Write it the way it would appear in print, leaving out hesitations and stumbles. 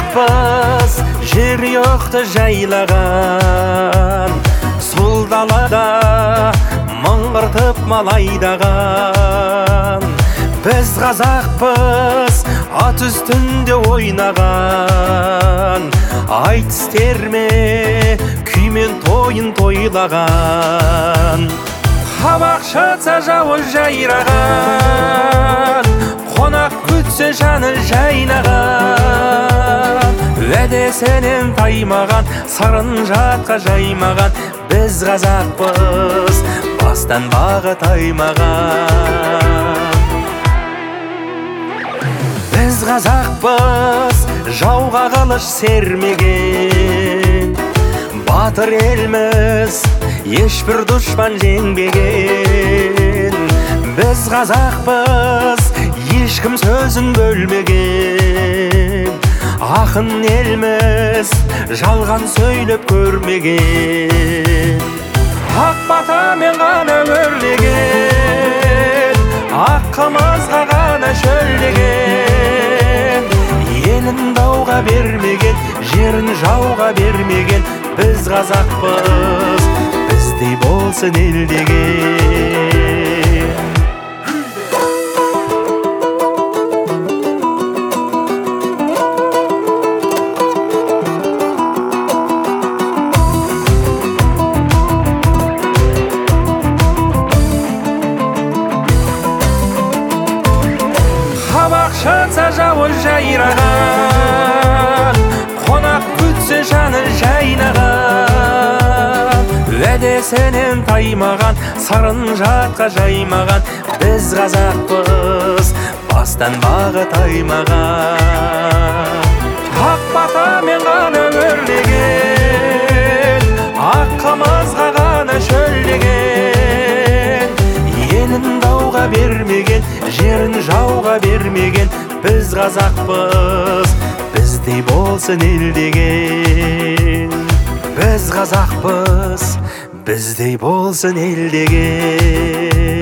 қазақпыз, жер жоқты жайлаған, сұл далада мыңғыртып мал айдаған. Біз қазақпыз, ат үстінде ойнаған, айтыс терме күймен тойын тойлаған. Қабақ шытса жауыз жайраған, қонақ күтсе жаны жайнаған. Уәдесінен таймаған, сырын жатқа жаймаған. Біз қазақпыз, бастан бағы таймаған. Біз қазақпыз, жауға қылыш сермеген, батыр елміз, ешбір дұшпан жеңбеген. Біз қазақпыз, ешкім сөзін бөлмеген, ақын елміз, жалған сөйлеп көрмеген. Ақ батамен ғана өрлеген, ақ қымызға ғана шөлдеген. Елін дауға бермеген, жерін жауға бермеген. Біз қазақпыз, біздей болсын ел деген. Қабақ шытса жауыз жайраған, қонақ күтсе жаны жайнаған. Уәдесінен таймаған, сырын жатқа жаймаған. Біз қазақпыз, бастан бағы таймаған. Ақ батамен ғана өрлеген, ақ қымызға ғана шөлдеген. Елін дауға бермеген, жерін жауға бермеген. Біз қазақпыз, біздей болсын ел деген. Біз қазақпыз, біздей болсын ел деген.